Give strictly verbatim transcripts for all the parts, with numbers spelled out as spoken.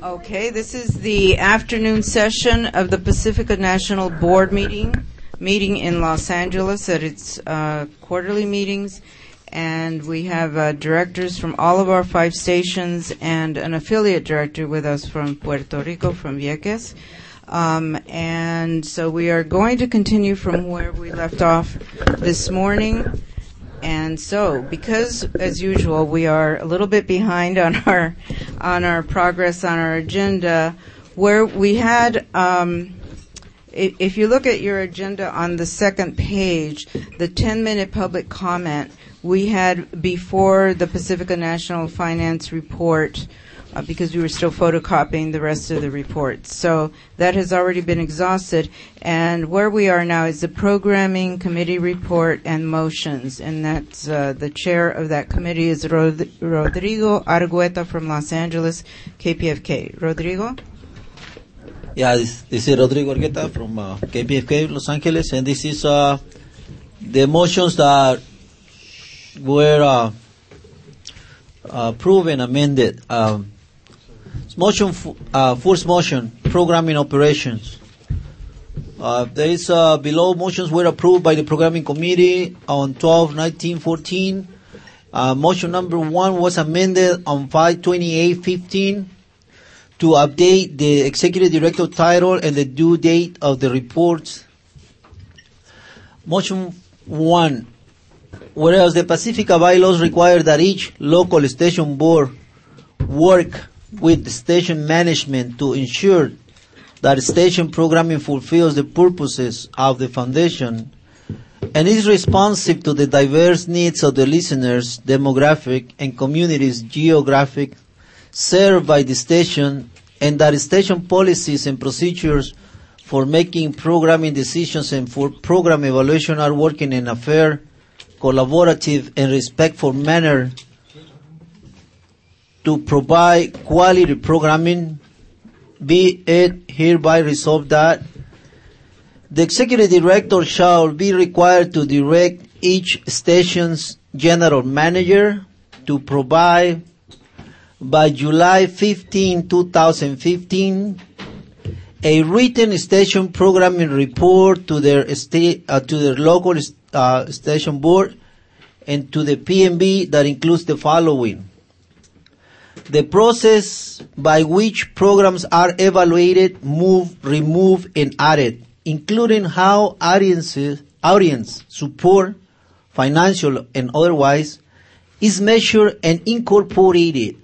Okay, this is the afternoon session of the Pacifica National Board meeting, meeting in Los Angeles at its uh, quarterly meetings. And we have uh, directors from all of our five stations and an affiliate director with us from Puerto Rico, from Vieques. Um, and so we are going to continue from where we left off this morning. And so, because, as usual, we are a little bit behind on our on our progress on our agenda, where we had, um, if, if you look at your agenda on the second page, the ten-minute public comment, we had before the Pacifica National Finance Report, uh, because we were still photocopying the rest of the reports. So that has already been exhausted. And where we are now is the Programming Committee Report and Motions. And that's uh, the chair of that committee is Rod- Rodrigo Argueta from Los Angeles, K P F K. Rodrigo? Yeah, this, this is Rodrigo Argueta from uh, K P F K, Los Angeles. And this is uh, the motions that were uh, uh, approved and amended. Um, motion, f- uh, first motion, programming operations. Uh, there is uh, below motions were approved by the programming committee on twelve nineteen fourteen. Uh, motion number one was amended on five twenty-eight fifteen to update the executive director title and the due date of the reports. Motion one. Whereas the Pacifica bylaws require that each local station board work with the station management to ensure that station programming fulfills the purposes of the foundation and is responsive to the diverse needs of the listeners, demographic, and communities geographic served by the station, and that station policies and procedures for making programming decisions and for program evaluation are working in a fair, collaborative, and respectful manner to provide quality programming. Be it hereby resolved that the executive director shall be required to direct each station's general manager to provide by July fifteenth, twenty fifteen a written station programming report to their state uh, to their local uh, station board and to the P M B that includes the following: the process by which programs are evaluated, moved, removed, and added, including how audiences, audience support, financial and otherwise, is measured and incorporated.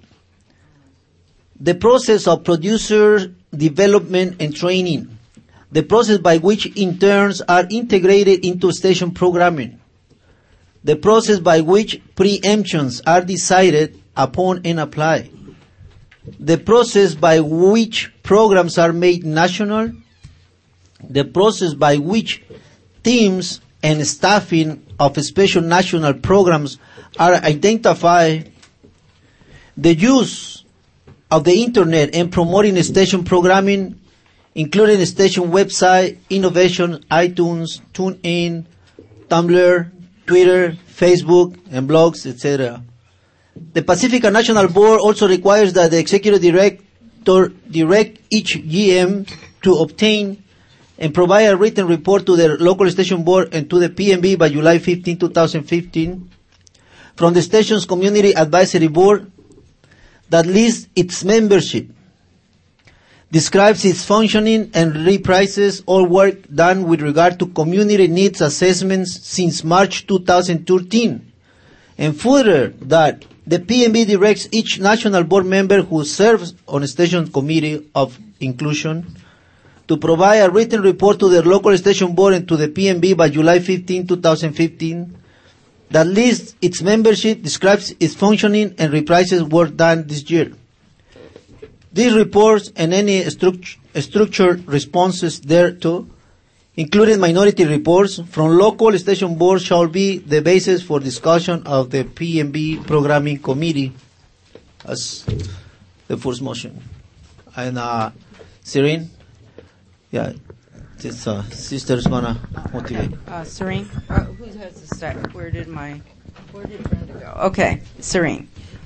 The process of producer development and training. The process by which interns are integrated into station programming. The process by which preemptions are decided upon and applied. The process by which programs are made national. The process by which teams and staffing of special national programs are identified. The use of the internet and promoting station programming, including station website, innovation, iTunes, TuneIn, Tumblr, Twitter, Facebook, and blogs, et cetera. The Pacifica National Board also requires that the executive director direct each G M to obtain and provide a written report to the local station board and to the P M B by July fifteenth, twenty fifteen from the station's community advisory board that lists its membership, describes its functioning, and reprices all work done with regard to community needs assessments since March two thousand thirteen, and further that the P M B directs each national board member who serves on a station committee of inclusion to provide a written report to the local station board and to the P M B by July fifteenth, twenty fifteen, that lists its membership, describes its functioning, and reprices work done this year. These reports and any struct- structured responses thereto, including minority reports from local station boards, shall be the basis for discussion of the P M B programming committee as the first motion. And, uh, Serene? Yeah. This uh, sister's gonna motivate. Okay. Uh, Serene, uh, who has the start? Where did my, where did Brenda go? Okay, Serene.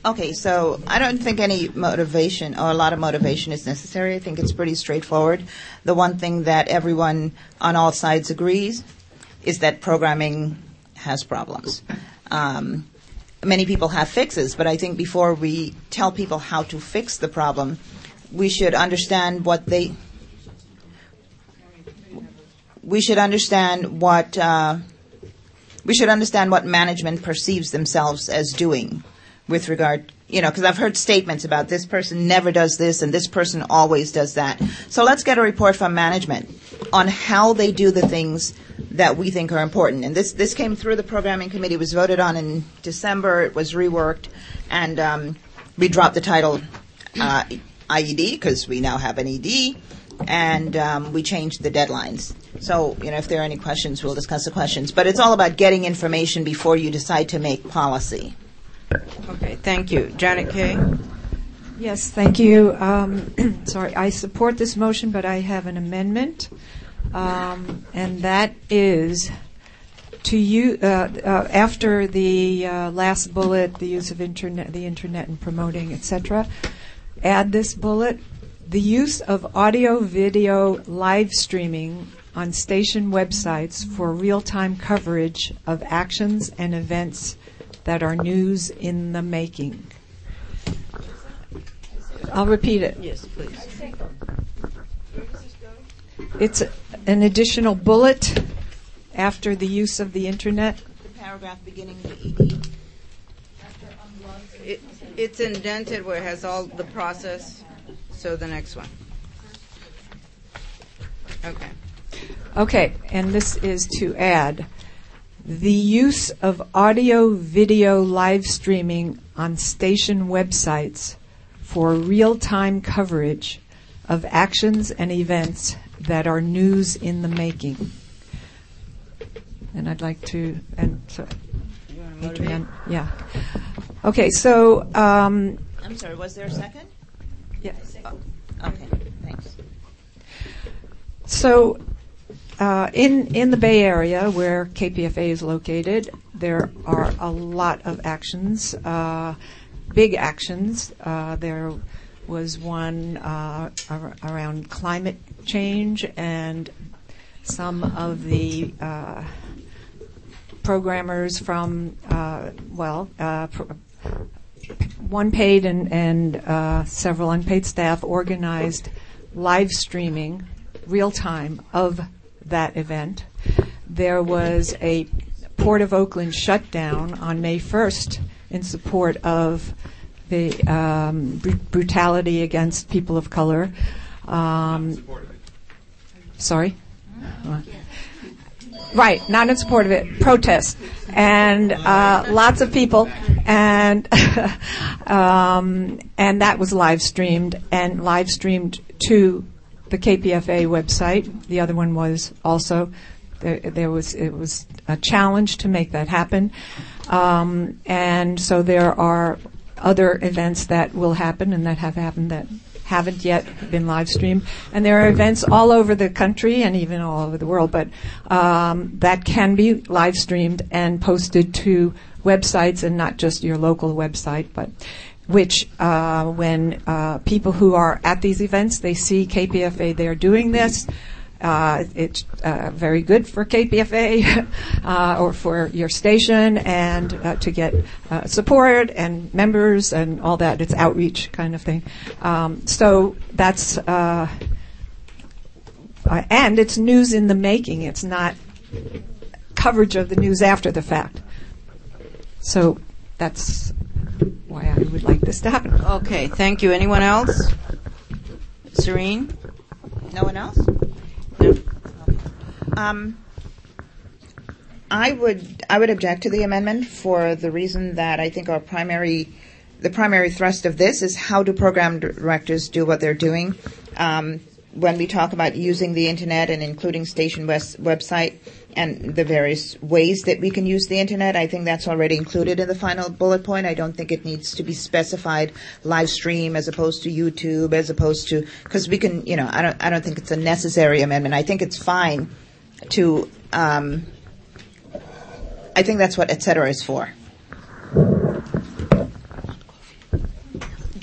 Okay, so I don't think any motivation or a lot of motivation is necessary. I think it's pretty straightforward. The one thing that everyone on all sides agrees is that programming has problems. Um, many people have fixes, but I think before we tell people how to fix the problem, we should understand what they. We should understand what uh, we should understand what management perceives themselves as doing. With regard, you know, because I've heard statements about this person never does this and this person always does that. So let's get a report from management on how they do the things that we think are important. And this this came through the programming committee. It was voted on in December. It was reworked, and um, we dropped the title uh, I E D because we now have an E D, and um, we changed the deadlines. So, you know, if there are any questions, we'll discuss the questions. But it's all about getting information before you decide to make policy. Okay, thank you. Janet Kay? Yes, thank you. Um, sorry, I support this motion, but I have an amendment, um, and that is to you uh, uh, after the uh, last bullet, the use of internet, the internet and promoting, et cetera. Add this bullet: the use of audio-video live streaming on station websites for real-time coverage of actions and events that are news in the making. I'll repeat it. Yes, please. It's an additional bullet after the use of the internet. The paragraph beginning with E D. It, it's indented where it has all the process. So the next one. Okay. Okay, and this is to add the use of audio-video live streaming on station websites for real-time coverage of actions and events that are news in the making. And I'd like to, and so, Adrienne, yeah. Okay, so, um, I'm sorry, was there a second? yeah. Oh, okay, thanks. So, Uh, in, in the Bay Area, where K P F A is located, there are a lot of actions, uh, big actions. Uh, there was one uh, ar- around climate change, and some of the uh, programmers from, uh, well, uh, pro- one paid and, and uh, several unpaid staff organized live streaming, real time, of that event. There was a Port of Oakland shutdown on May first in support of the um, br- brutality against people of color. Um, sorry? Uh, right, not in support of it, protest. And uh, lots of people. And um, and that was live streamed and live streamed to the K P F A website. The other one was also there, there was it was a challenge to make that happen, um, and so there are other events that will happen and that have happened that haven't yet been live streamed, and there are events all over the country and even all over the world, but um, that can be live streamed and posted to websites, and not just your local website, but which uh, when uh, people who are at these events, they see K P F A, they're doing this. Uh, it's uh, very good for K P F A uh, or for your station, and uh, to get uh, support and members and all that. It's outreach kind of thing. Um, so that's, uh, uh, and it's news in the making. It's not coverage of the news after the fact. So that's why I would like this to happen. Okay, thank you. Anyone else? Serene? No one else? No. Um, I would I would object to the amendment for the reason that I think our primary the primary thrust of this is how do program directors do what they're doing. Um, when we talk about using the internet and including station west website and the various ways that we can use the internet, I think that's already included in the final bullet point. I don't think it needs to be specified live stream as opposed to YouTube, as opposed to, because we can, you know, I don't I don't think it's a necessary amendment. I think it's fine to, um, I think that's what et cetera is for.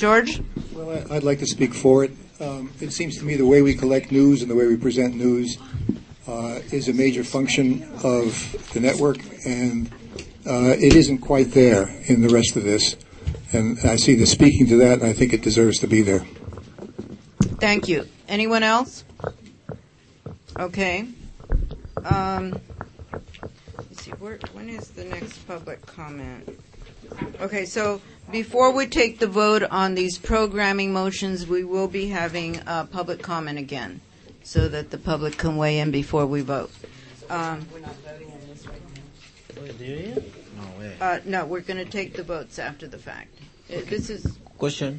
George? Well, I- I'd like to speak for it. Um, it seems to me the way we collect news and the way we present news uh, is a major function of the network, and uh, it isn't quite there in the rest of this. And I see the speaking to that, and I think it deserves to be there. Thank you. Anyone else? Okay. Um, let's see. Where, when is the next public comment? Okay, so before we take the vote on these programming motions, we will be having uh, public comment again, so that the public can weigh in before we vote. Um, We're not voting on this right now. Wait, do you? No way. uh, no, we're going to take the votes after the fact. Uh, This is. Question.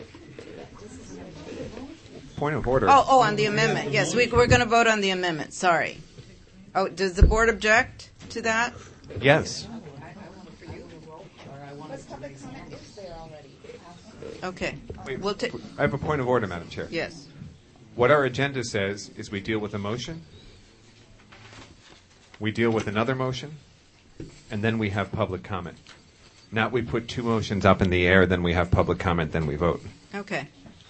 Point of order. Oh, oh, on the amendment. Yes, we, we're going to vote on the amendment. Sorry. Oh, does the board object to that? Yes. Okay. Wait, We'll ta- I have a point of order, Madam Chair. yes. What our agenda says is we deal with a motion, we deal with another motion, and then we have public comment. Not we put two motions up in the air, then we have public comment, then we vote. Okay.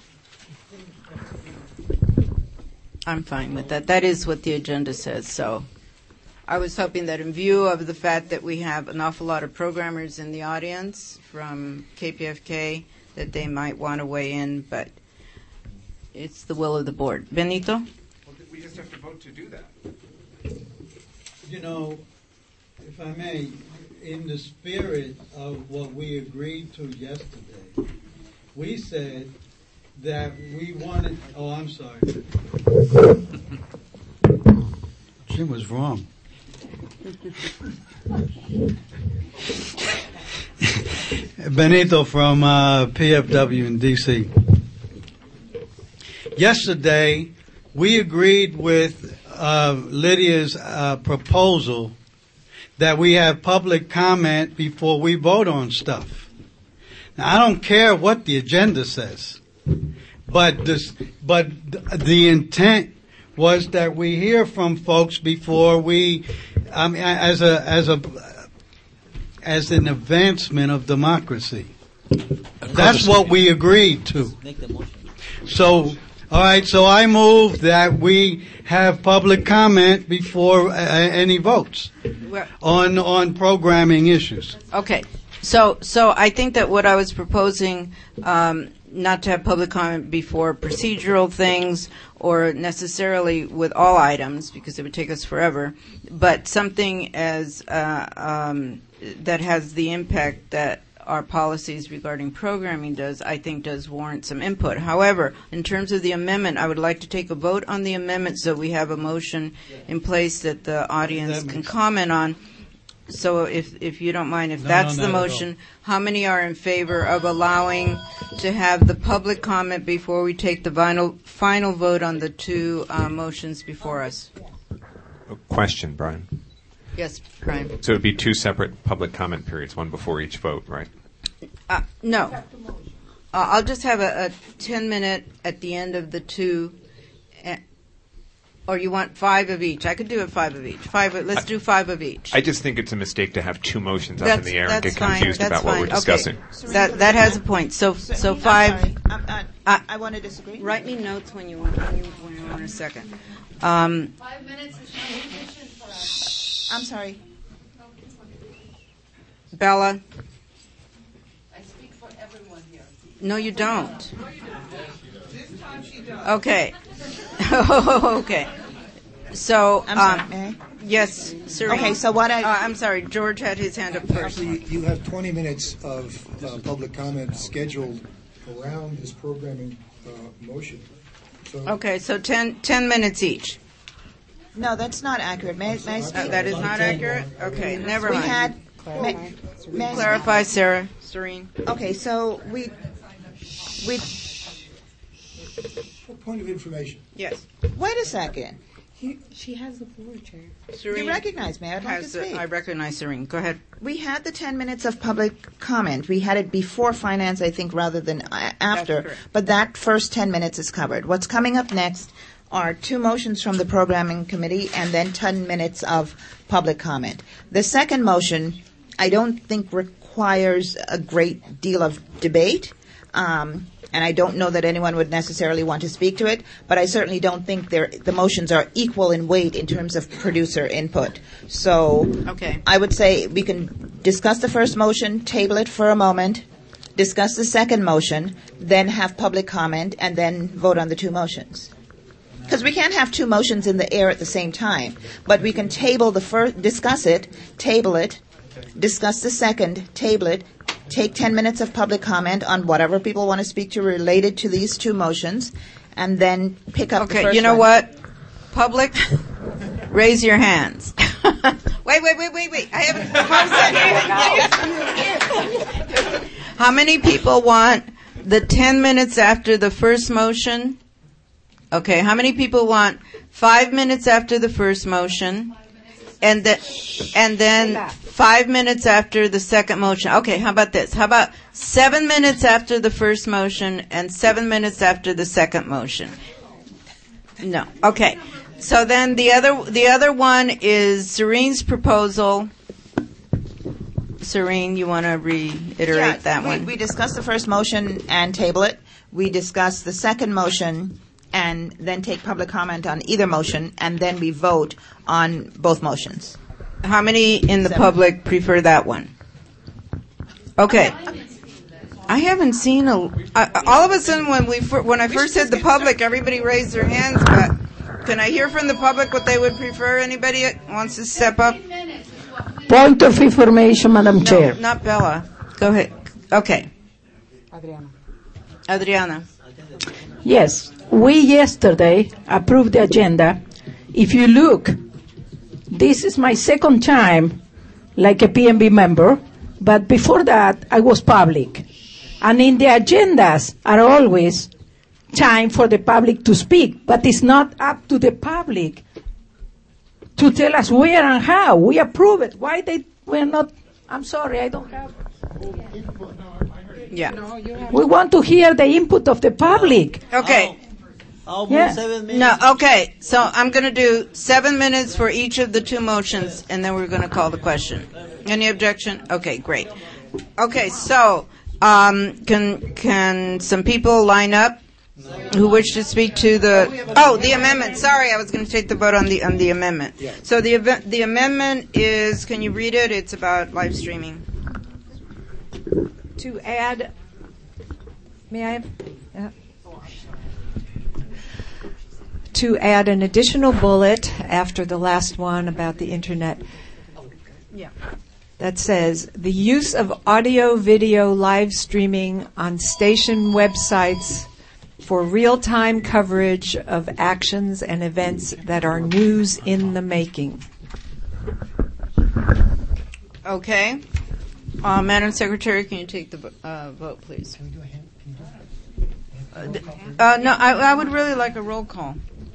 I'm fine with that. That is what the agenda says. So I was hoping that in view of the fact that we have an awful lot of programmers in the audience from K P F K, that they might want to weigh in, but it's the will of the board. Benito? We just have to vote to do that. You know, if I may, in the spirit of what we agreed to yesterday, we said that we wanted, oh, I'm sorry. Jim was wrong. Benito from uh, P F W in D C Yesterday, we agreed with uh, Lydia's uh, proposal that we have public comment before we vote on stuff. Now, I don't care what the agenda says, but this, but the intent was that we hear from folks before we, I mean, as a as a as an advancement of democracy. That's what we agreed to. Make the motion. So, all right. So I move that we have public comment before uh, any votes Well, on on programming issues. okay. So, so I think that what I was proposing, um, not to have public comment before procedural things or necessarily with all items because it would take us forever, but something as uh, um, that has the impact that our policies regarding programming does, I think does warrant some input. However, in terms of the amendment, I would like to take a vote on the amendment so we have a motion in place that the audience That can makes- comment on. So if if you don't mind, if No, that's no, the not at all. motion, how many are in favor of allowing to have the public comment before we take the final final vote on the two uh, motions before us? A question, Brian. Yes, Brian. So it would be two separate public comment periods, one before each vote, right? Uh, no. Uh, I'll just have a, a ten minute at the end of the two. Uh, or you want five of each? I could do it five of each. Five. Of, let's do five of each. I just think it's a mistake to have two motions up That's, in the air and that's get fine. confused That's about what fine. we're discussing. Okay. That that has a point. So so I'm five. sorry. I'm, I, Uh, I want to disagree. Write me notes when you want. When you, when you want a second. Um, Five minutes is not sufficient for us. I'm sorry. Bella. I speak for everyone here. No, you don't. Okay. Okay. So, I'm sorry. um, May I? yes, Serene. Okay, so what I- Uh, I'm sorry, George had his hand up first. Actually, you have twenty minutes of uh, public comment scheduled around this programming uh, motion. So Okay, so ten, ten minutes each. No, that's not accurate. May, may I Uh, speak? that is not accurate? Okay, never We mind. had. May, may I speak? Clarify, Sarah. Serene. Okay, so we we a point of information. Yes. wait a second. She has the floor, Chair. Serene You recognize me. I'd like to has, uh, speak. I recognize Serene. Go ahead. We had the ten minutes of public comment. We had it before finance, I think, rather than uh, after. correct. But that first ten minutes is covered. What's coming up next are two motions from the programming committee and then ten minutes of public comment. The second motion, I don't think requires a great deal of debate. Um, and I don't know that anyone would necessarily want to speak to it, but I certainly don't think they're, the motions are equal in weight in terms of producer input. So Okay. I would say we can discuss the first motion, table it for a moment, discuss the second motion, then have public comment, and then vote on the two motions. Because we can't have two motions in the air at the same time, but we can table the first, discuss it, table it, discuss the second, table it, take ten minutes of public comment on whatever people want to speak to related to these two motions, and then pick up the Okay, first you know one. what? Public, raise your hands. wait, wait, wait, wait, wait. I haven't posted it. How many people want the ten minutes after the first motion? Okay, how many people want five minutes after the first motion? And then, and then five minutes after the second motion. Okay, how about this? How about seven minutes after the first motion and seven minutes after the second motion? No. Okay. So then the other the other one is Serene's proposal. Serene, you want to reiterate Yeah, that we, one? we discussed the first motion and table it. We discussed the second motion and then take public comment on either motion, and then we vote on both motions. How many in the Seven. public prefer that one? Okay. I haven't seen a. I, all of a sudden, when we fir- when I first said the public, everybody raised their hands. But can I hear from the public what they would prefer? Anybody that wants to step up? Point of information, Madam Chair. No, not Bella. Go ahead. Okay. Adriana. Adriana. Yes, we yesterday approved the agenda. If you look, this is my second time like a P M B member, but before that I was public. And in the agendas are always time for the public to speak, but it's not up to the public to tell us where and how. We approve it. Why they we're not, I'm sorry, I don't have. Yeah. We want to hear the input of the public. Okay. I'll Yeah. move seven minutes. No, okay. So I'm going to do seven minutes for each of the two motions, and then we're going to call the question. Any objection? Okay, great. Okay, so um, can can some people line up who wish to speak to the? Oh, the amendment. Sorry, I was going to take the vote on the on the amendment. So the ave- the amendment is. Can you read it? It's about live streaming. To add, may I? Yeah. To add an additional bullet after the last one about the internet. Yeah. That says the use of audio video live streaming on station websites for real-time coverage of actions and events that are news in the making. Okay. Uh, Madam Secretary, can you take the vo- uh, vote, please? Can we do a hand? Uh, th- uh, no, I, I would really like a roll call.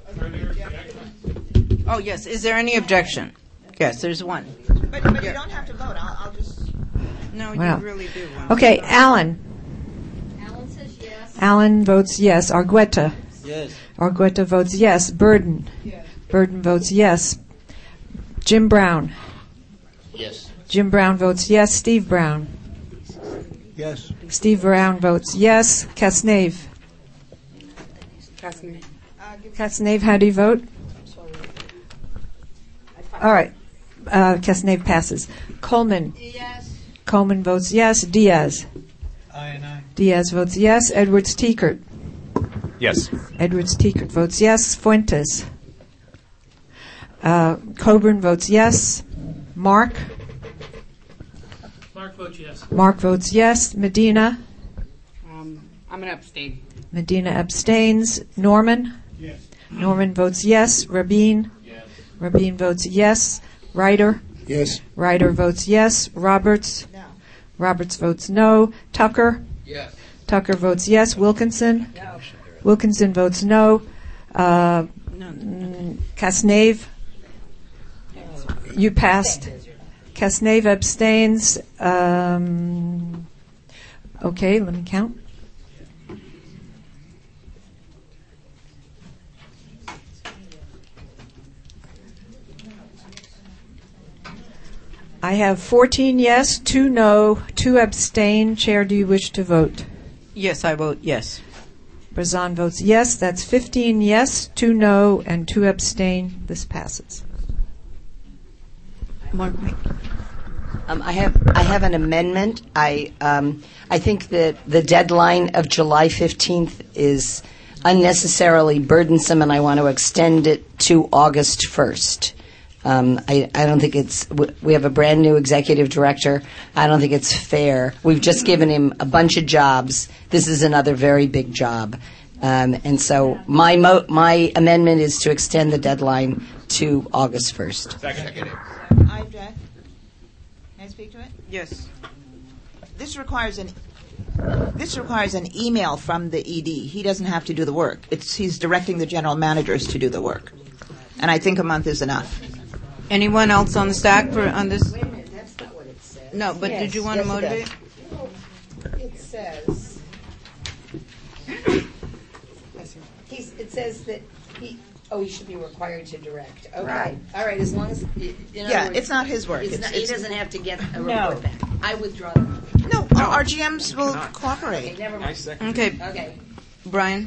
Oh, yes. Is there any objection? Yes, there's one. But, but you don't have to vote. I'll, I'll just... No, Wow. you really do. Okay, Alan. Alan says yes. Alan votes yes. Argueta. Yes. Argueta votes yes. Burden. Yes. Burden votes yes. Jim Brown. Yes. Jim Brown votes yes. Steve Brown. Yes. Steve Brown votes yes. Casnave. Casnave. Casnave, how do you vote? All right. Uh, Casnave passes. Coleman. Yes. Coleman votes yes. Diaz. Aye and aye. Diaz votes yes. Edwards Teekert. Yes. Edwards Teekert votes yes. Fuentes. Uh, Coburn votes yes. Mark. Mark votes yes. Mark votes yes. Medina. Um, I'm going to abstain. Medina abstains. Norman. Yes. Norman votes yes. Rabin. Yes. Rabin votes yes. Ryder. Yes. Ryder votes yes. Roberts. No. Roberts votes no. Tucker. Yes. Tucker votes yes. Wilkinson. No. Wilkinson votes no. Uh, mm, Casnave. You passed. Casnave abstains. Um, okay, let me count. I have fourteen yes, two no, two abstain. Chair, do you wish to vote? Yes, I vote yes. Brazan votes yes. That's fifteen yes, two no, and two abstain. This passes. Mark. Um, I have I have an amendment. I um, I think that the deadline of July fifteenth is unnecessarily burdensome, and I want to extend it to August first. Um, I, I don't think it's. We have a brand new executive director. I don't think it's fair. We've just given him a bunch of jobs. This is another very big job, um, and so my mo- my amendment is to extend the deadline to August first. I object. Can I speak to it? Yes. This requires an this requires an email from the E D. He doesn't have to do the work. It's he's directing the general managers to do the work, and I think a month is enough. Anyone else on the stack for on this? Wait a minute, that's not what it says. No, but Yes, did you want to yes, it motivate? does. It says. He's, it says that he. Oh, he should be required to direct. Okay. Right. All right. As long as. In Yeah, other words, it's not his work. It's It's- not, he it's- doesn't have to get a No. report back. I withdraw the motion. No, our our G Ms will Okay, cooperate. never mind. Okay, Okay. Brian.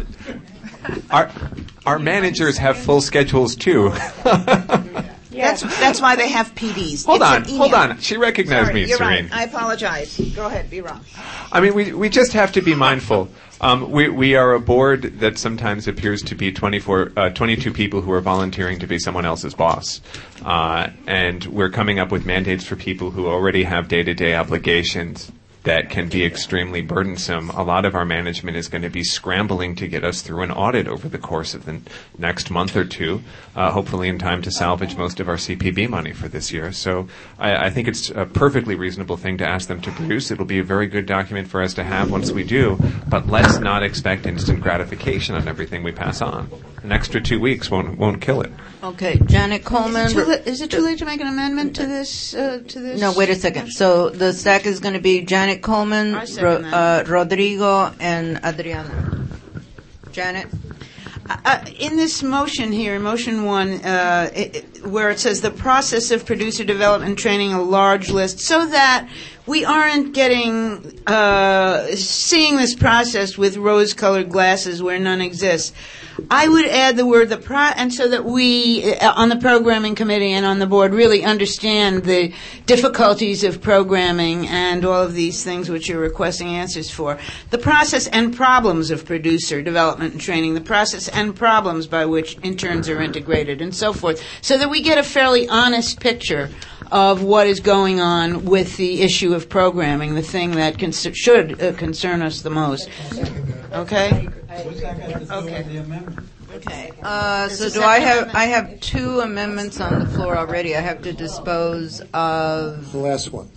Our our managers have full schedules too. That's that's why they have P Ds. Hold It's on, an hold email. on. She recognized Sorry, me, you're Serene. right. I apologize. Go ahead. Be wrong. I mean, we we just have to be mindful. Um, we we are a board that sometimes appears to be twenty-four, uh, twenty-two people who are volunteering to be someone else's boss, uh, and we're coming up with mandates for people who already have day-to-day obligations that can be extremely burdensome. A lot of our management is going to be scrambling to get us through an audit over the course of the n- next month or two, uh, hopefully in time to salvage most of our C P B money for this year. So I, I think it's a perfectly reasonable thing to ask them to produce. It'll be a very good document for us to have once we do, but let's not expect instant gratification on everything we pass on. An extra two weeks won't won't kill it. Okay, Janet Coleman. Is it, too li- is it too late to make an amendment to this? Uh, to this? No, wait a second. So the stack is going to be Janet Coleman, I second Ro- that. uh, Rodrigo, and Adriana. Janet? Uh, in this motion here, motion one, uh, it, it- where it says the process of producer development and training a large list, so that we aren't getting uh, seeing this process with rose-colored glasses where none exists. I would add the word the pro, and so that we uh, on the programming committee and on the board really understand the difficulties of programming and all of these things which you're requesting answers for. The process and problems of producer development and training, the process and problems by which interns are integrated, and so forth, so that we get a fairly honest picture of what is going on with the issue of programming, the thing that cons- should uh, concern us the most. Okay? Okay. Okay. Uh, so do I have, I have two amendments on the floor already. I have to dispose of, The last one.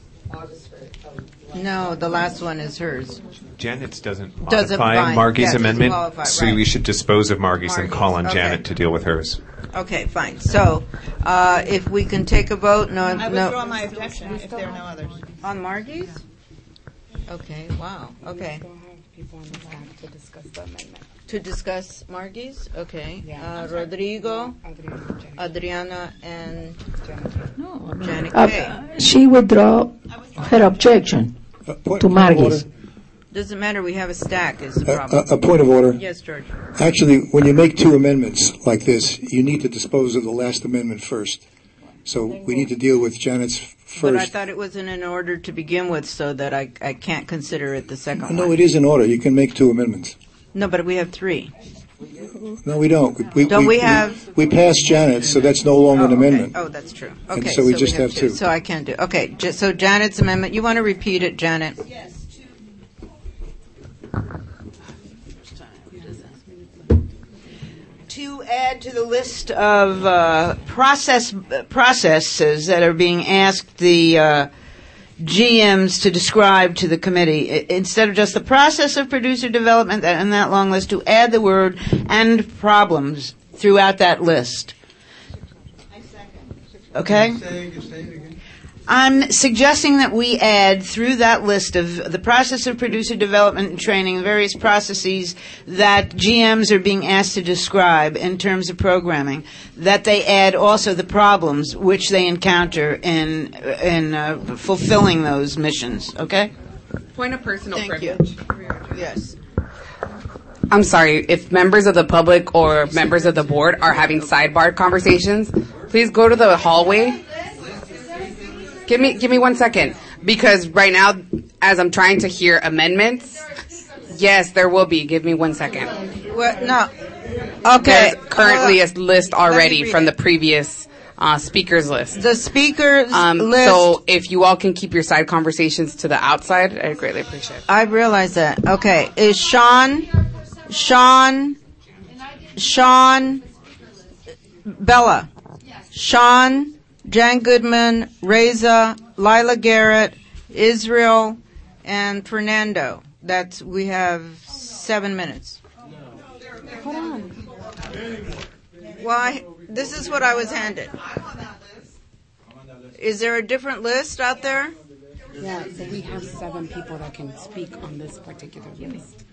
no, the last one is hers. Janet's doesn't Doesn't modify bind. Margie's Yes, doesn't amendment, qualify, so right. we should dispose of Margie's and call on Margie's, Janet okay. to deal with hers. Okay, fine. So, uh, if we can take a vote, no, I withdraw no. my objection if there are no others. On Margie's? Okay, wow, okay. People on the staff to discuss the amendment. To discuss Margie's? Okay. Yeah. Uh, Rodrigo, Adriana, Adriana, and No, Janet uh, Kay. she withdraw her objection Uh, point- to point of Margie's. order. Doesn't matter, we have a stack is the A, problem. a, a point of order. Yes, George. Actually, when you make two amendments like this, you need to dispose of the last amendment first. So we need to deal with Janet's But I first. thought it wasn't in order to begin with, so that I, I can't consider it the second one. No, it is in order. You can make two amendments. No, but we have three. No, we don't. We, Don't we have- We passed Janet, so that's no longer an Oh, okay. amendment. Oh, that's true. And Okay, so we just have two. So I can't do. Okay, j- so Janet's amendment. You want to repeat it, Janet? Yes. To add to the list of uh, process processes that are being asked the uh, G Ms to describe to the committee, I- instead of just the process of producer development and that long list, to add the word "and problems" throughout that list. Okay? Say it- say it again. I'm suggesting that we add through that list of the process of producer development and training, various processes that G Ms are being asked to describe in terms of programming, that they add also the problems which they encounter in in uh, fulfilling those missions. Okay? Point of personal Thank privilege. you. Yes. I'm sorry, if members of the public or members of the board are having sidebar conversations, please go to the hallway. Give me, give me one second. Because right now, as I'm trying to hear amendments, yes, there will be. Give me one second. Well, no. Okay. There's currently uh, a list already from the previous uh, speakers list. The speakers um, list. So if you all can keep your side conversations to the outside, I'd greatly appreciate it. I realize that. Okay. Is Sean, Sean, Sean, Bella, Sean, Jan Goodman, Reza, Lila Garrett, Israel, and Fernando. That's, we have seven minutes. Hold on. Why? This is what I was handed. Is there a different list out there? Yeah, so we have seven people that can speak on this particular list.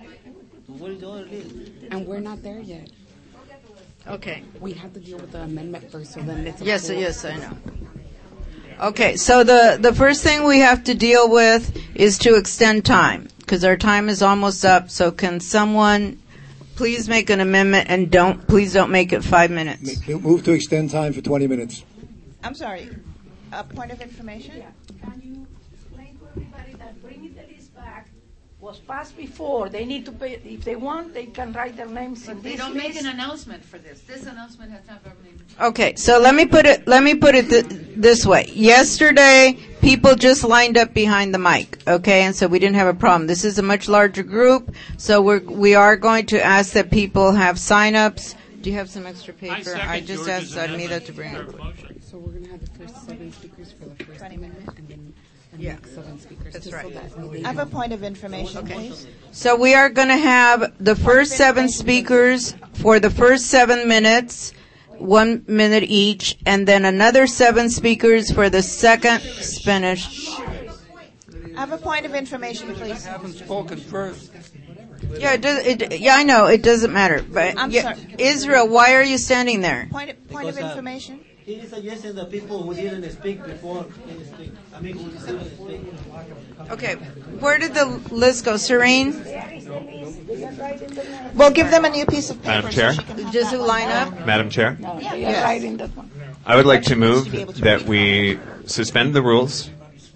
And we're not there yet. Okay. We have to deal with the amendment first, so then it's... Yes, yes, I know. Okay, so the, the first thing we have to deal with is to extend time, because our time is almost up, so can someone please make an amendment and don't, please don't make it five minutes. Move to extend time for twenty minutes. I'm sorry. A point of information? Can you explain to everybody that bringing the list back was passed before? They need to pay, if they want, they can write their names in But they this don't list. make an announcement for this. This announcement has not been made. Okay, so let me put it, let me put it th- this way. Yesterday, people just lined up behind the mic, okay, and so we didn't have a problem. This is a much larger group, so we're, we are going to ask that people have sign-ups. Do you have some extra paper? I, I just asked Armida to bring it. So we're going to have the first seven speakers for the first amendment, and then the Yeah. next seven speakers. That's just right. So that they I have a know. point of information, please. So we are going to have the first seven speakers for the first seven minutes, one minute each, and then another seven speakers for the second finish. I have a point of information, please. Haven't spoken first. Yeah, it does, it, yeah, I know it doesn't matter, but I'm yeah, sorry. Israel, why are you standing there? Point of, point of Because, uh, information. He is suggesting the people who didn't speak before can speak. I mean, who didn't speak. Okay, where did the list go, Serene? We'll give them a new piece of paper. Madam Chair? So she can have Just that who one. line up? Madam Chair, No, they are Yes. writing that one. I would like to move that we suspend the rules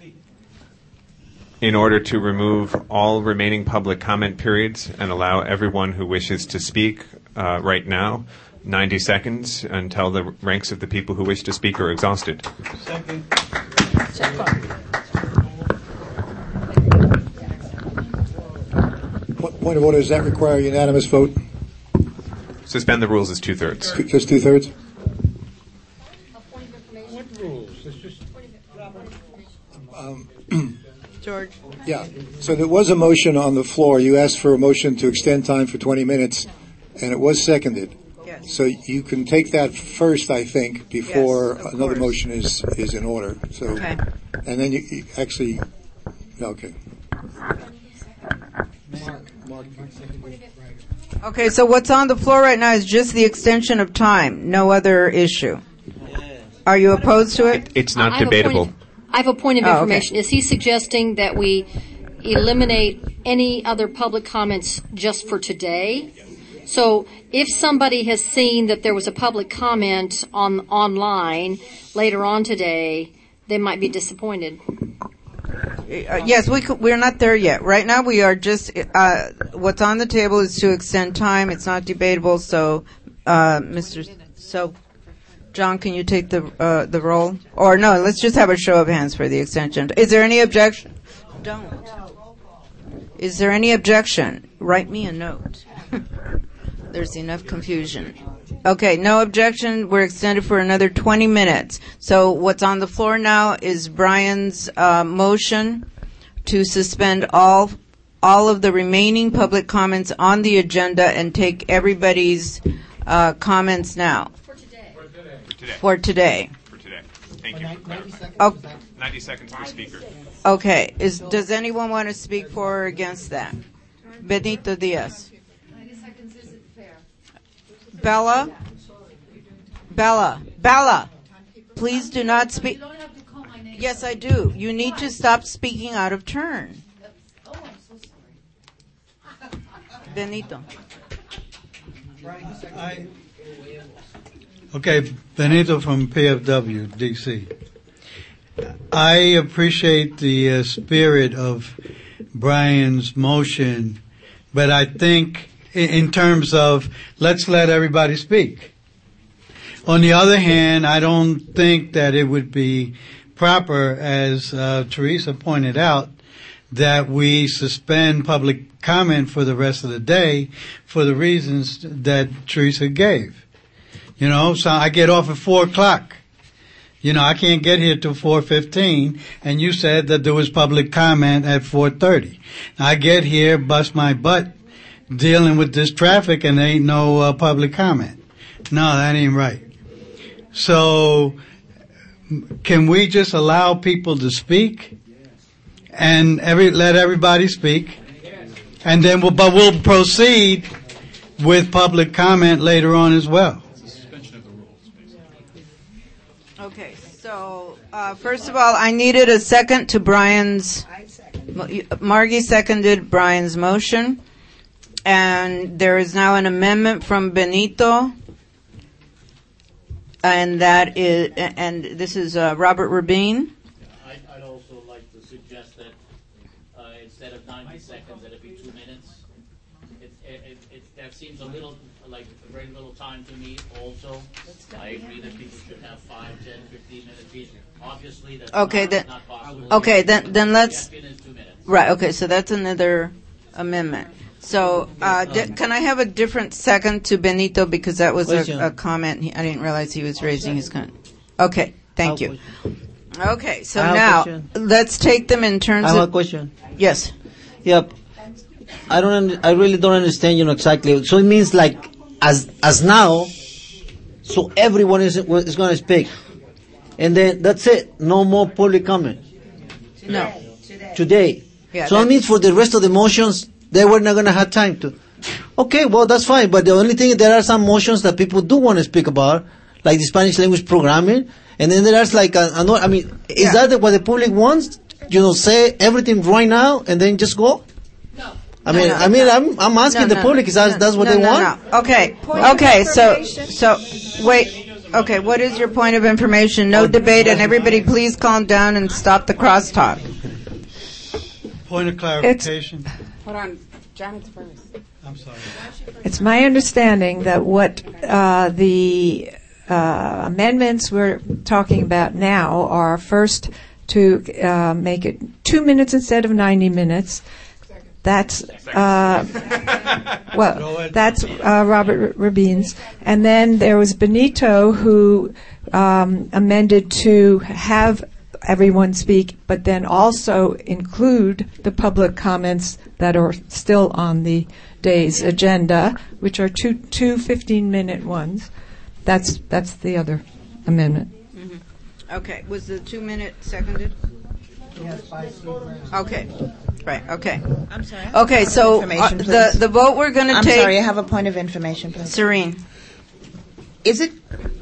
in order to remove all remaining public comment periods and allow everyone who wishes to speak uh, right now ninety seconds until the ranks of the people who wish to speak are exhausted. Second. Po- Point of order, does that require a unanimous vote? Suspend the rules is two-thirds. Two- Just two-thirds? What rules? It's just... Um, George? Yeah, so there was a motion on the floor. You asked for a motion to extend time for twenty minutes, and it was seconded. Yes. So you can take that first, I think, before Yes, of another course. motion is, is in order. So, Okay. and then you, you actually, okay. Okay, so what's on the floor right now is just the extension of time, no other issue. Are you opposed to it? It's I not have a point debatable. of- I have a point of Oh, okay. information. Is he suggesting that we eliminate any other public comments just for today? So if somebody has seen that there was a public comment on online later on today, they might be disappointed. Uh, yes, we could, we're not there yet. Right now, we are just uh, what's on the table is to extend time. It's not debatable. So, uh, Mister So, John, can you take the uh, the roll? Or no, let's just have a show of hands for the extension. Is there any objection? Don't. Is there any objection? Write me a note. There's enough confusion. Okay, no objection. We're extended for another twenty minutes. So what's on the floor now is Brian's uh, motion to suspend all all of the remaining public comments on the agenda and take everybody's uh, comments now. For today. For today. For today. Thank you. Oh, ninety seconds per speaker. okay. Is does anyone want to speak for or against that? Benito Diaz. ninety seconds isn't fair. Bella? Bella? Bella! Please do not speak. You don't have to call my name. Yes, I do. You need to stop speaking out of turn. Benito. I, okay, Benito from P F W, D C. I appreciate the uh, spirit of Brian's motion, but I think in, in terms of let's let everybody speak. On the other hand, I don't think that it would be proper, as uh, Teresa pointed out, that we suspend public comment for the rest of the day for the reasons that Teresa gave. You know, so I get off at four o'clock. You know, I can't get here till four fifteen, and you said that there was public comment at four thirty. I get here, bust my butt, dealing with this traffic, and there ain't no uh, public comment. No, that ain't right. So, can we just allow people to speak, and every let everybody speak, and then we'll, but we'll proceed with public comment later on as well. Okay, so uh, first of all, I needed a second to Brian's. Margie seconded Brian's motion, and there is now an amendment from Benito, and that is, and this is uh, Robert Rabin. I'd, I'd also like to suggest that uh, instead of ninety seconds, that it be two minutes. It, it, it, it, that seems a little like very little time to me. Also, I agree that people should have five, ten, fifteen minutes each. Obviously, that's okay, not, then, not possible. Okay, then then let's. Two minutes. Right. Okay, so that's another amendment. So, uh, d- can I have a different second to Benito, because that was a, a comment. He, I didn't realize he was raising his comment. Okay, thank you. Okay, so now let's take them in terms I have of. a question. Yes. Yep. I don't. Un- I really don't understand. You know exactly. So it means like as as now. So everyone is is going to speak, and then that's it. No more public comment. No. Today. Yeah, so it means for the rest of the motions, they were not going to have time to. Okay, well, that's fine. But the only thing, there are some motions that people do want to speak about, like the Spanish language programming. And then there's like, a, a, I mean, is yeah. that what the public wants? You know, say everything right now and then just go? No. I mean, no, no, I mean, no. I'm, I'm asking no, the no, public, is that, no, that's what no, they no, want? No. Okay. Point okay. So, so, wait. Okay. What is your point of information? No debate, and everybody please calm down and stop the crosstalk. Point of clarification. It's, hold on, Janet's first. I'm sorry. It's my understanding that what uh, the uh, amendments we're talking about now are first to uh, make it two minutes instead of ninety minutes. That's uh, well, that's uh, Robert Rabin's, and then there was Benito who um, amended to have everyone speak, but then also include the public comments that are still on the day's agenda, which are two two fifteen-minute ones. That's that's the other amendment. Mm-hmm. Okay. Was the two-minute seconded? Yes. Okay. Right. Okay. I'm sorry. Okay. So uh, the the vote we're going to take. I'm sorry. I have a point of information, please. Serene. Is it?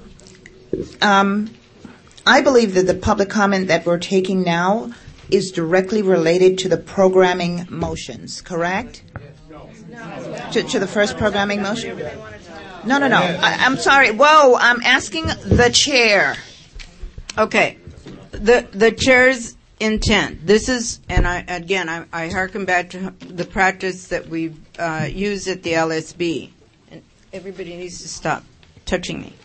Um. I believe that the public comment that we're taking now is directly related to the programming motions, correct? No. To, to the first programming motion? No, no, no. I, I'm sorry. Whoa, I'm asking the chair. Okay. The the chair's intent. This is, and I again, I, I hearken back to the practice that we've uh, used at the L S B. And everybody needs to stop touching me.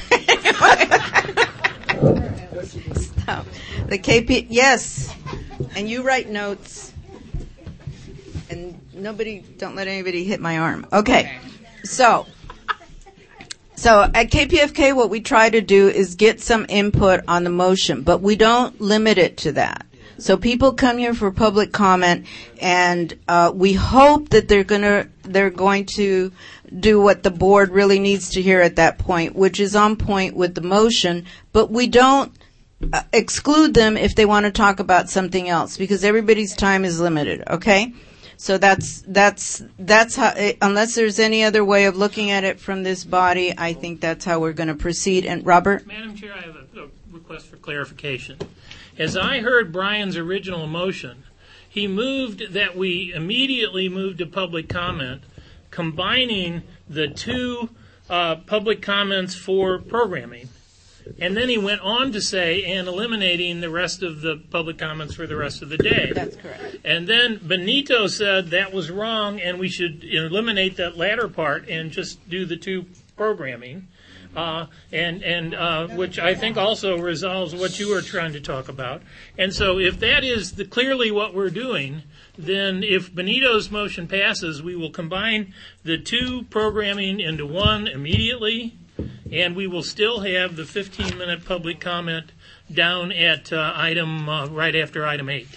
Stop. The K P, yes, and you write notes, and nobody, don't let anybody hit my arm. Okay, so, so at K P F K, what we try to do is get some input on the motion, but we don't limit it to that. So people come here for public comment, and uh, we hope that they're gonna, they're going to do what the board really needs to hear at that point, which is on point with the motion, but we don't uh, exclude them if they want to talk about something else, because everybody's time is limited, okay? So that's, that's, that's how, uh, unless there's any other way of looking at it from this body, I think that's how we're going to proceed. And Robert? Madam Chair, I have a, a request for clarification. As I heard Brian's original motion, he moved that we immediately move to public comment combining the two uh, public comments for programming. And then he went on to say, and eliminating the rest of the public comments for the rest of the day. That's correct. And then Benito said that was wrong, and we should eliminate that latter part and just do the two programming, uh, and and uh, which I think also resolves what you were trying to talk about. And so, if that is the, clearly what we're doing, then if Benito's motion passes, we will combine the two programming into one immediately. And we will still have the fifteen-minute public comment down at uh, item uh, right after item eight.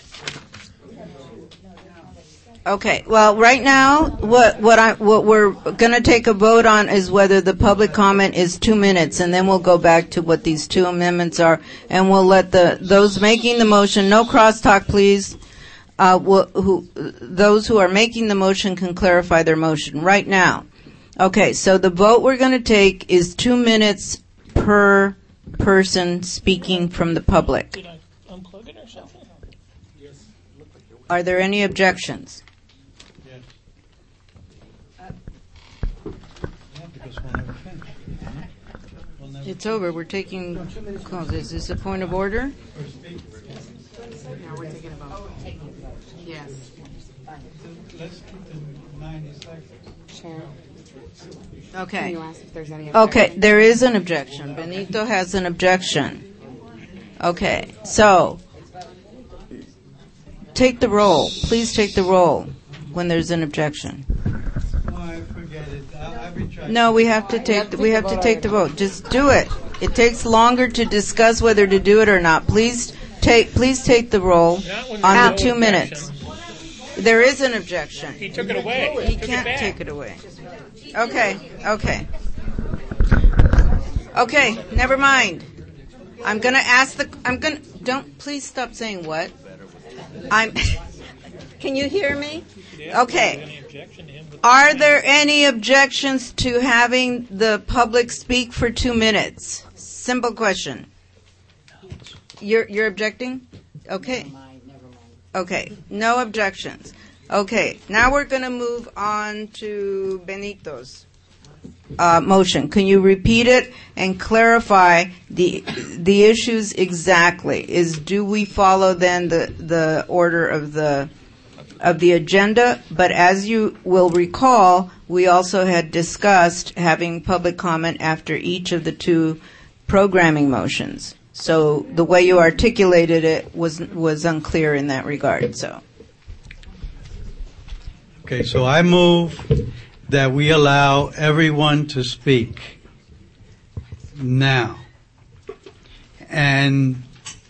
Okay. Well, right now, what what I what we're going to take a vote on is whether the public comment is two minutes, and then we'll go back to what these two amendments are, and we'll let the those making the motion, no crosstalk, please. Uh, who those who are making the motion can clarify their motion right now. Okay, so the vote we're going to take is two minutes per person speaking from the public. Did I unplug it or something? Yes. Are there any objections? Yes. It's over. We're taking calls. Is this a point of order? No, we're taking a vote. Yes. Let's keep the ninety seconds. Chair. Okay. Can you ask if there's any objection? Okay, there is an objection. Benito has an objection. Okay, so take the roll. Please take the roll when there's an objection. No, I forget it. I, I retract. No, we have to take we have to take the vote. Just do it. It takes longer to discuss whether to do it or not. Please take please take the roll on the two minutes. There is an objection. He took it away. He took can't it back. take it away. Okay, okay. Okay, never mind. I'm going to ask the, I'm going to, don't, please stop saying what. I'm, can you hear me? Okay. Are there any objections to having the public speak for two minutes? Simple question. You're, you're objecting? Okay. Okay, no objections. Okay, now we're going to move on to Benito's uh, motion. Can you repeat it and clarify the the issues exactly? Is do we follow then the the order of the of the agenda? But as you will recall, we also had discussed having public comment after each of the two programming motions. So the way you articulated it was was unclear in that regard. So. Okay, so I move that we allow everyone to speak now. And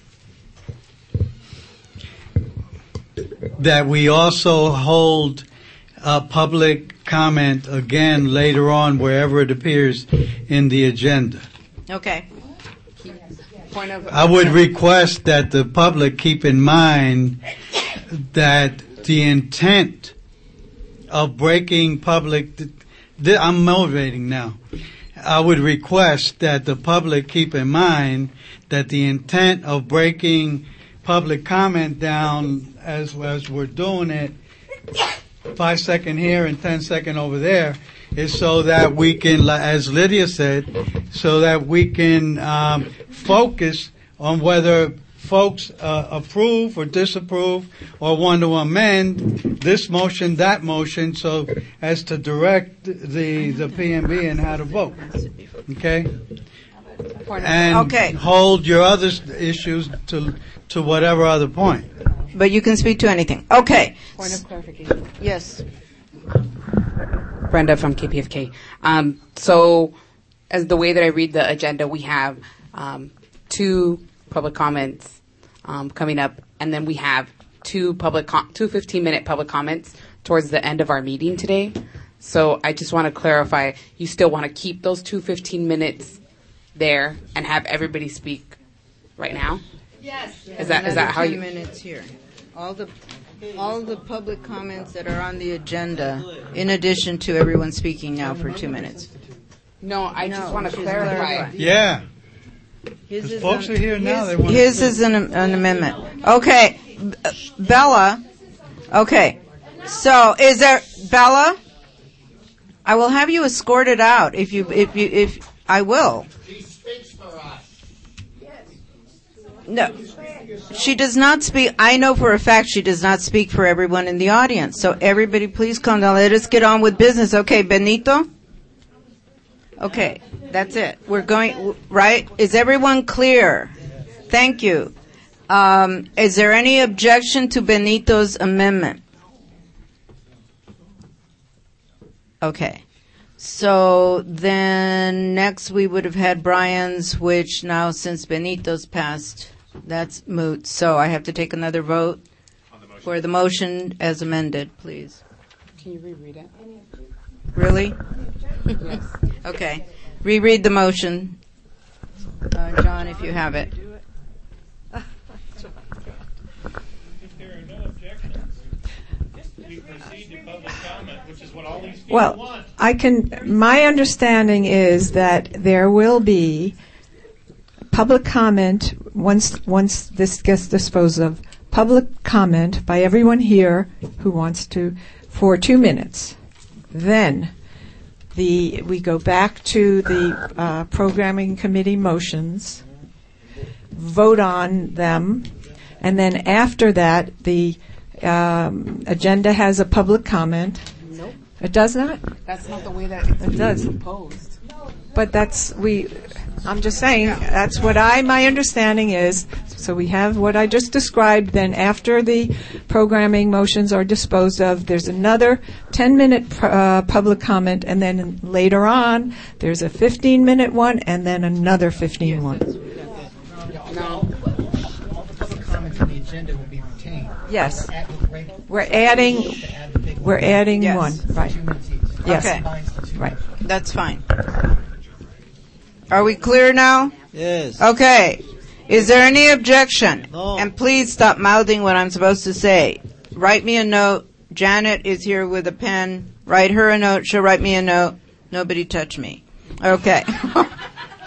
that we also hold a public comment again later on wherever it appears in the agenda. Okay. Point of I would request that the public keep in mind that the intent of breaking public, th- th- I'm motivating now. I would request that the public keep in mind that the intent of breaking public comment down as, as we're doing it, five second here and ten second over there, is so that we can, as Lydia said, so that we can um, focus on whether folks uh, approve or disapprove or want to amend this motion, that motion, so as to direct the the P M B and how to vote. Okay? And Okay. hold your other issues to to whatever other point. But you can speak to anything. Okay. Point of clarification. Yes. Brenda from K P F K. Um, so, as the way that I read the agenda, we have um, two public comments um, coming up, and then we have two public com- two fifteen-minute public comments towards the end of our meeting today. So, I just want to clarify: you still want to keep those two fifteen minutes there and have everybody speak right now? Yes. Is that is that how ten you? minutes here. All the all the public comments that are on the agenda, in addition to everyone speaking now for two minutes. No, I just No, want to she's clarify. clarifying. Yeah. His Because is folks an- are here now, his- they want His to- is an, an amendment. Okay, B- Bella. Okay, so is there Bella? I will have you escorted out if you if you if I will. She speaks for us. No, she does not speak. I know for a fact she does not speak for everyone in the audience. So everybody, please calm down. Let us get on with business. Okay, Benito. Okay, that's it. We're going right. Is everyone clear? Thank you. Um, is there any objection to Benito's amendment? Okay. So then next we would have had Brian's, which now since Benito's passed, that's moot. So I have to take another vote the for the motion as amended, please. Can you reread it? Really? Yes. Okay. Reread the motion. Uh, John, if you have it. If there are no objections, we proceed to public comment, which is what all these people Well, want. I can. My understanding is that there will be public comment once once this gets disposed of. Public comment by everyone here who wants to for two minutes. Then the we go back to the uh, programming committee motions, vote on them, and then after that the um, agenda has a public comment. Nope. It does not? That's not the way that it's It does. proposed. But that's, we, I'm just saying, that's what I, my understanding is. So we have what I just described, then after the programming motions are disposed of, there's another ten-minute uh, public comment, and then later on, there's a fifteen-minute one, and then another fifteen one. No. All the public comments on the agenda will be retained. Yes. We're add- we're- We're adding, we're adding Yes. one, right. Yes. Okay. Right. That's fine. Are we clear now? Yes. Okay. Is there any objection? No. And please stop mouthing what I'm supposed to say. Write me a note. Janet is here with a pen. Write her a note. She'll write me a note. Nobody touch me. Okay.